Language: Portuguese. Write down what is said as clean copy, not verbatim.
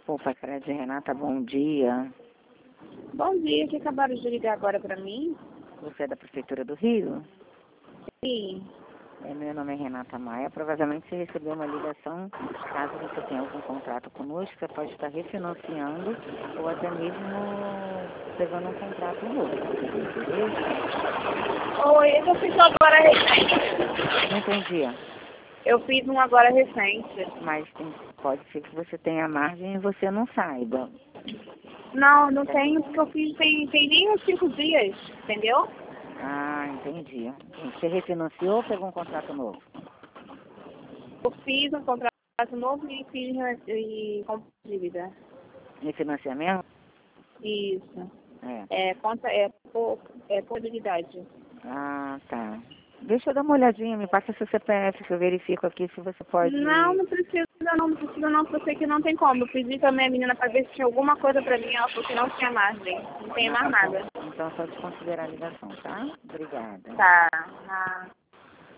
Opa, Fred, Renata, bom dia. Bom dia, que acabaram de ligar agora para mim. Você é da Prefeitura do Rio? Sim. Meu nome é Renata Maia. Provavelmente você recebeu uma ligação. Caso você tenha algum contrato conosco, você pode estar refinanciando ou até mesmo pegando um contrato novo. Oi, eu fiz um agora recente. Não entendi. Eu fiz um agora recente. Mas pode ser que você tenha margem e você não saiba. Não tenho, porque eu fiz tem nem uns 5 dias, entendeu? Ah, entendi. Você refinanciou ou pegou um contrato novo? Eu fiz um contrato novo e fiz com dívida. Refinanciamento? Isso. É. Por habilidade. Ah, tá. Deixa eu dar uma olhadinha, me passa seu CPF, que eu verifico aqui se você pode... Não precisa não, porque eu sei que não tem como. Eu pedi também a menina para ver se tinha alguma coisa para mim, ela falou que não tinha margem. Não tem mais nada. Então, só desconsiderar a ligação, tá? Obrigada. Tá.